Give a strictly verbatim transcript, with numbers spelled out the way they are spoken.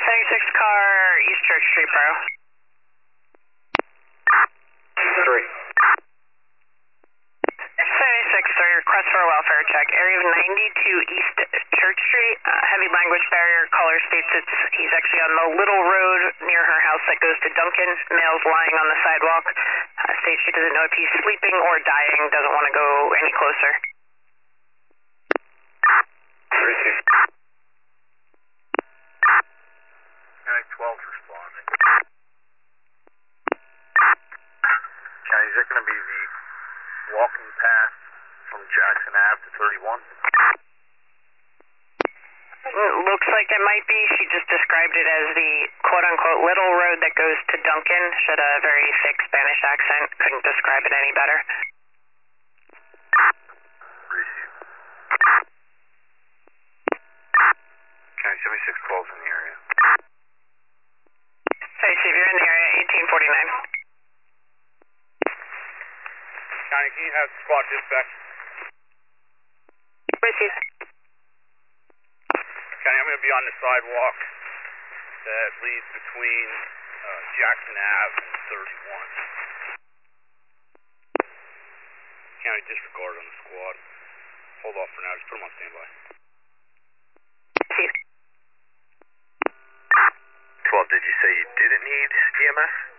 seventy-six car, East Church Street, Borough. Three. seventy-six, sir, request for a welfare check. Area of ninety-two East Church Street. Uh, heavy language barrier. Caller states it's he's actually on the little road near her house that goes to Duncan. Male's lying on the sidewalk. Uh, states she doesn't know if he's sleeping or dying. Doesn't want to go any closer. Three two. County twelve responding. County, is that going to be the walking path from Jackson Avenue to thirty-one? Looks like it might be. She just described it as the quote-unquote little road that goes to Duncan. She had a very thick Spanish accent. Couldn't describe it any better. Receive. County seventy-six calls in the area. Hey, see if you're in the area, eighteen forty-nine. County, can you have squad dispatch? Receive. County, I'm going to be on the sidewalk that leads between uh, Jackson Avenue and thirty-one. County, disregard on the squad. Hold off for now, just put them on standby. Receive. twelve, did you say you didn't need E M S?